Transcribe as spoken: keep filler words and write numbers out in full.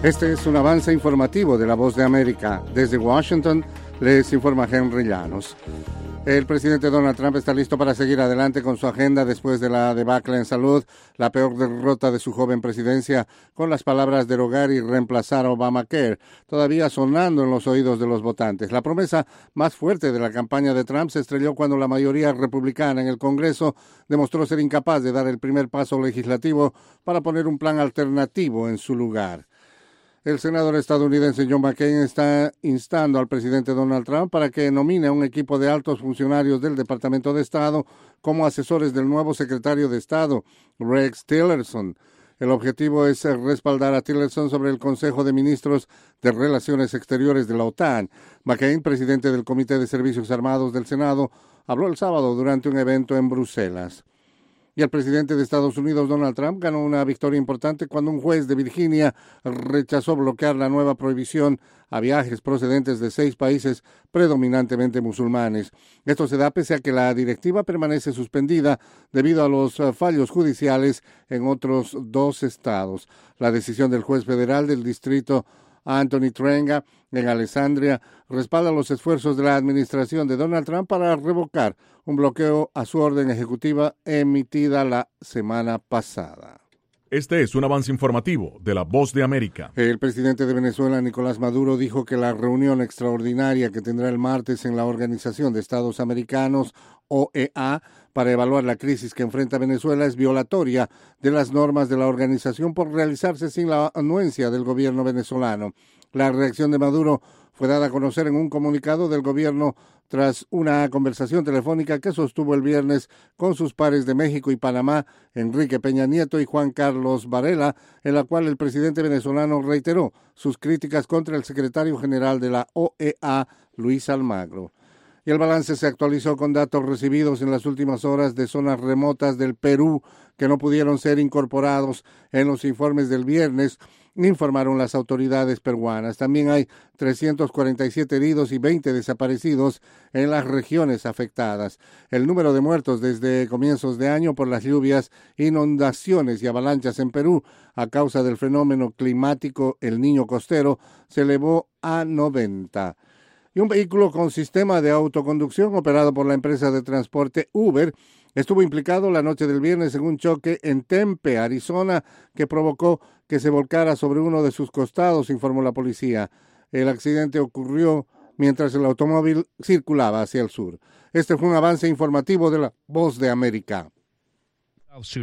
Este es un avance informativo de La Voz de América. Desde Washington les informa Henry Llanos. El presidente Donald Trump está listo para seguir adelante con su agenda después de la debacle en salud, la peor derrota de su joven presidencia, con las palabras derogar y reemplazar a Obamacare, todavía sonando en los oídos de los votantes. La promesa más fuerte de la campaña de Trump se estrelló cuando la mayoría republicana en el Congreso demostró ser incapaz de dar el primer paso legislativo para poner un plan alternativo en su lugar. El senador estadounidense John McCain está instando al presidente Donald Trump para que nomine a un equipo de altos funcionarios del Departamento de Estado como asesores del nuevo secretario de Estado, Rex Tillerson. El objetivo es respaldar a Tillerson sobre el Consejo de Ministros de Relaciones Exteriores de la OTAN. McCain, presidente del Comité de Servicios Armados del Senado, habló el sábado durante un evento en Bruselas. Y el presidente de Estados Unidos, Donald Trump, ganó una victoria importante cuando un juez de Virginia rechazó bloquear la nueva prohibición a viajes procedentes de seis países predominantemente musulmanes. Esto se da pese a que la directiva permanece suspendida debido a los fallos judiciales en otros dos estados. La decisión del juez federal del distrito Anthony Trenga en Alexandria respalda los esfuerzos de la administración de Donald Trump para revocar un bloqueo a su orden ejecutiva emitida la semana pasada. Este es un avance informativo de La Voz de América. El presidente de Venezuela, Nicolás Maduro, dijo que la reunión extraordinaria que tendrá el martes en la Organización de Estados Americanos, O E A, para evaluar la crisis que enfrenta Venezuela es violatoria de las normas de la organización por realizarse sin la anuencia del gobierno venezolano. La reacción de Maduro fue dada a conocer en un comunicado del gobierno tras una conversación telefónica que sostuvo el viernes con sus pares de México y Panamá, Enrique Peña Nieto y Juan Carlos Varela, en la cual el presidente venezolano reiteró sus críticas contra el secretario general de la O E A, Luis Almagro. Y el balance se actualizó con datos recibidos en las últimas horas de zonas remotas del Perú que no pudieron ser incorporados en los informes del viernes, informaron las autoridades peruanas. También hay trescientos cuarenta y siete heridos y veinte desaparecidos en las regiones afectadas. El número de muertos desde comienzos de año por las lluvias, inundaciones y avalanchas en Perú a causa del fenómeno climático El Niño Costero se elevó a noventa. Y un vehículo con sistema de autoconducción operado por la empresa de transporte Uber estuvo implicado la noche del viernes en un choque en Tempe, Arizona, que provocó que se volcara sobre uno de sus costados, informó la policía. El accidente ocurrió mientras el automóvil circulaba hacia el sur. Este fue un avance informativo de La Voz de América.